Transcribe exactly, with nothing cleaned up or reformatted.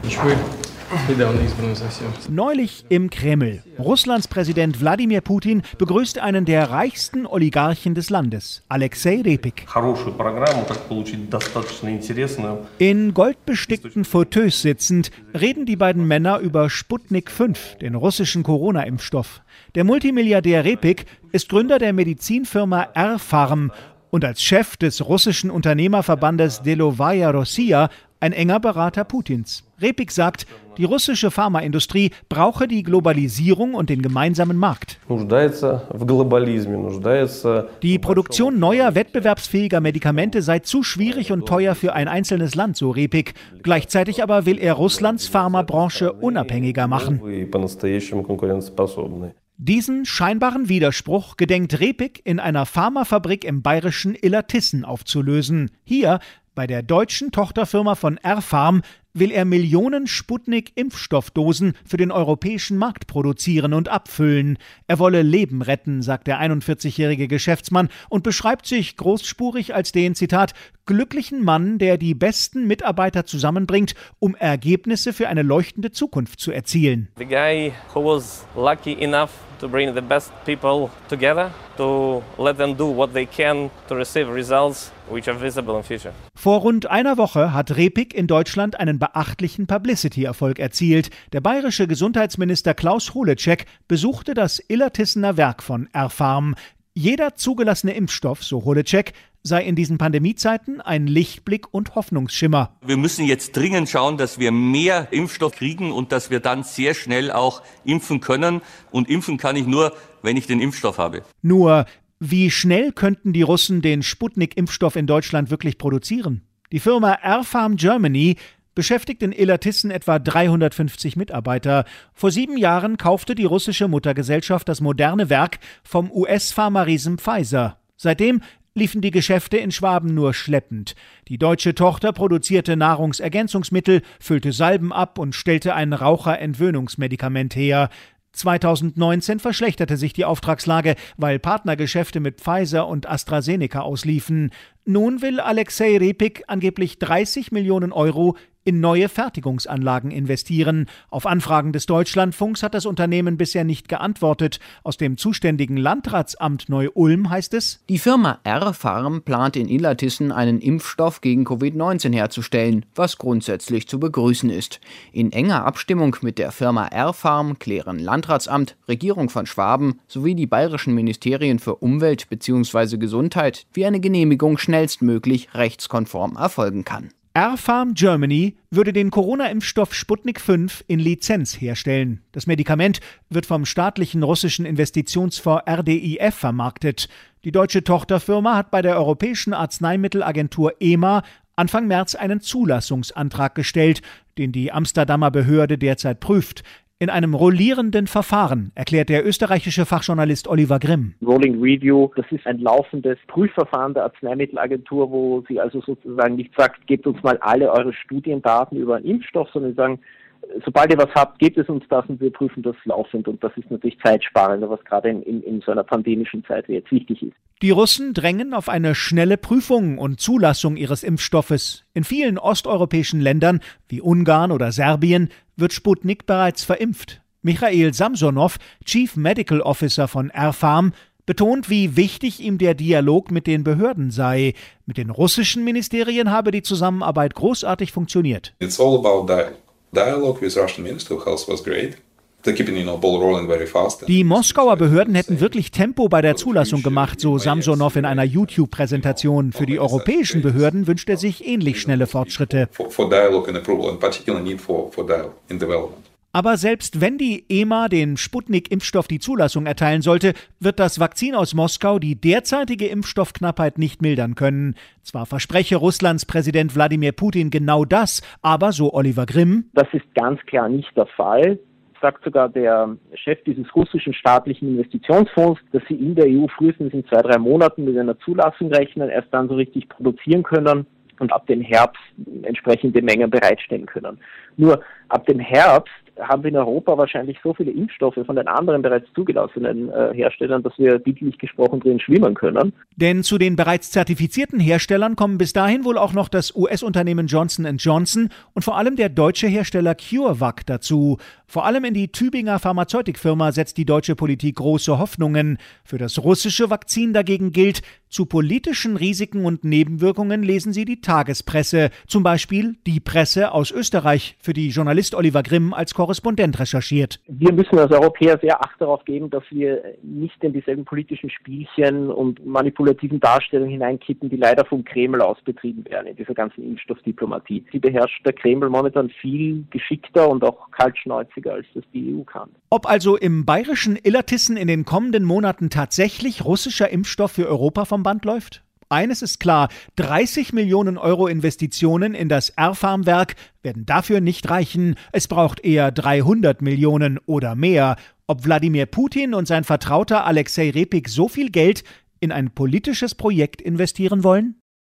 Neulich im Kreml. Russlands Präsident Wladimir Putin begrüßt einen der reichsten Oligarchen des Landes, Alexei Repik. In goldbestickten Fauteuils sitzend reden die beiden Männer über Sputnik fünf, den russischen Corona-Impfstoff. Der Multimilliardär Repik ist Gründer der Medizinfirma R-Pharm und als Chef des russischen Unternehmerverbandes Delovaya Rossiya ein enger Berater Putins. Repik sagt, die russische Pharmaindustrie brauche die Globalisierung und den gemeinsamen Markt. Die Produktion neuer, wettbewerbsfähiger Medikamente sei zu schwierig und teuer für ein einzelnes Land, so Repik. Gleichzeitig aber will er Russlands Pharmabranche unabhängiger machen. Diesen scheinbaren Widerspruch gedenkt Repik in einer Pharmafabrik im bayerischen Illertissen aufzulösen. Hier, bei der deutschen Tochterfirma von R-Pharm, will er Millionen Sputnik-Impfstoffdosen für den europäischen Markt produzieren und abfüllen. Er wolle Leben retten, sagt der einundvierzigjährige Geschäftsmann und beschreibt sich großspurig als den, Zitat, glücklichen Mann, der die besten Mitarbeiter zusammenbringt, um Ergebnisse für eine leuchtende Zukunft zu erzielen. The guy who was lucky enough to bring the best people together, to let them do what they can to receive results which are visible in future. Vor rund einer Woche hat Repik in Deutschland einen beachtlichen Publicity-Erfolg erzielt. Der bayerische Gesundheitsminister Klaus Holecek besuchte das Illertissener Werk von R-Pharm. Jeder zugelassene Impfstoff, so Holecek, sei in diesen Pandemiezeiten ein Lichtblick und Hoffnungsschimmer. Wir müssen jetzt dringend schauen, dass wir mehr Impfstoff kriegen und dass wir dann sehr schnell auch impfen können. Und impfen kann ich nur, wenn ich den Impfstoff habe. Nur, wie schnell könnten die Russen den Sputnik-Impfstoff in Deutschland wirklich produzieren? Die Firma R-Pharm Germany beschäftigt in Illertissen etwa dreihundertfünfzig Mitarbeiter. Vor sieben Jahren kaufte die russische Muttergesellschaft das moderne Werk vom U S-Pharma-Riesen Pfizer. Seitdem liefen die Geschäfte in Schwaben nur schleppend. Die deutsche Tochter produzierte Nahrungsergänzungsmittel, füllte Salben ab und stellte ein Raucherentwöhnungsmedikament her. zweitausendneunzehn verschlechterte sich die Auftragslage, weil Partnergeschäfte mit Pfizer und AstraZeneca ausliefen. Nun will Alexei Repik angeblich dreißig Millionen Euro in neue Fertigungsanlagen investieren. Auf Anfragen des Deutschlandfunks hat das Unternehmen bisher nicht geantwortet. Aus dem zuständigen Landratsamt Neu-Ulm heißt es: Die Firma R-Pharm plant in Illertissen einen Impfstoff gegen Covid neunzehn herzustellen, was grundsätzlich zu begrüßen ist. In enger Abstimmung mit der Firma R-Pharm klären Landratsamt, Regierung von Schwaben sowie die bayerischen Ministerien für Umwelt bzw. Gesundheit, wie eine Genehmigung schnellstmöglich rechtskonform erfolgen kann. R-Pharm Germany würde den Corona-Impfstoff Sputnik fünf in Lizenz herstellen. Das Medikament wird vom staatlichen russischen Investitionsfonds R D I F vermarktet. Die deutsche Tochterfirma hat bei der Europäischen Arzneimittelagentur E M A Anfang März einen Zulassungsantrag gestellt, den die Amsterdamer Behörde derzeit prüft. In einem rollierenden Verfahren, erklärt der österreichische Fachjournalist Oliver Grimm. Rolling Review, das ist ein laufendes Prüfverfahren der Arzneimittelagentur, wo sie also sozusagen nicht sagt, gebt uns mal alle eure Studiendaten über einen Impfstoff, sondern sie sagen, sobald ihr was habt, gebt es uns das und wir prüfen das laufend. Und das ist natürlich zeitsparender, was gerade in, in, in so einer pandemischen Zeit wie jetzt wichtig ist. Die Russen drängen auf eine schnelle Prüfung und Zulassung ihres Impfstoffes. In vielen osteuropäischen Ländern, wie Ungarn oder Serbien, wird Sputnik bereits verimpft. Michail Samsonow, Chief Medical Officer von R-Pharm, betont, wie wichtig ihm der Dialog mit den Behörden sei. Mit den russischen Ministerien habe die Zusammenarbeit großartig funktioniert. It's all about dialogue. Dialogue with Russian Ministry of Health was great. Die Moskauer Behörden hätten wirklich Tempo bei der Zulassung gemacht, so Samsonow in einer YouTube-Präsentation. Für die europäischen Behörden wünscht er sich ähnlich schnelle Fortschritte. Aber selbst wenn die E M A den Sputnik-Impfstoff die Zulassung erteilen sollte, wird das Vakzin aus Moskau die derzeitige Impfstoffknappheit nicht mildern können. Zwar verspreche Russlands Präsident Wladimir Putin genau das, aber, so Oliver Grimm, das ist ganz klar nicht der Fall. Sagt sogar der Chef dieses russischen staatlichen Investitionsfonds, dass sie in der E U frühestens in zwei, drei Monaten mit einer Zulassung rechnen, erst dann so richtig produzieren können und ab dem Herbst entsprechende Mengen bereitstellen können. Nur ab dem Herbst haben wir in Europa wahrscheinlich so viele Impfstoffe von den anderen bereits zugelassenen äh, Herstellern, dass wir bildlich gesprochen drin schwimmen können. Denn zu den bereits zertifizierten Herstellern kommen bis dahin wohl auch noch das U S-Unternehmen Johnson and Johnson und vor allem der deutsche Hersteller CureVac dazu. Vor allem in die Tübinger Pharmazeutikfirma setzt die deutsche Politik große Hoffnungen. Für das russische Vakzin dagegen gilt, zu politischen Risiken und Nebenwirkungen lesen Sie die Tagespresse, zum Beispiel die Presse aus Österreich, für die Journalist Oliver Grimm als Korrespondent recherchiert. Wir müssen als Europäer sehr Acht darauf geben, dass wir nicht in dieselben politischen Spielchen und manipulativen Darstellungen hineinkippen, die leider vom Kreml aus betrieben werden in dieser ganzen Impfstoffdiplomatie. Sie beherrscht der Kreml momentan viel geschickter und auch kaltschnäuziger, als das die E U kann. Ob also im bayerischen Illertissen in den kommenden Monaten tatsächlich russischer Impfstoff für Europa vom Band läuft? Eines ist klar, dreißig Millionen Euro Investitionen in das R-Farm-Werk werden dafür nicht reichen. Es braucht eher dreihundert Millionen oder mehr. Ob Wladimir Putin und sein Vertrauter Alexei Repik so viel Geld in ein politisches Projekt investieren wollen?